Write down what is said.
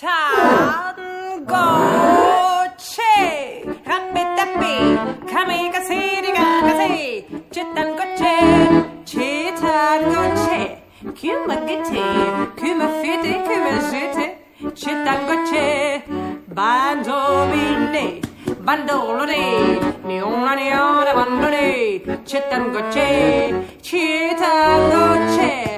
tangoce, rappi-tappi, kamikaze-digagaze, c'è tangoce, come fete, come siete, c'è tangoce, bandolini, bandolone, neona, bandolone, c'è tangoce,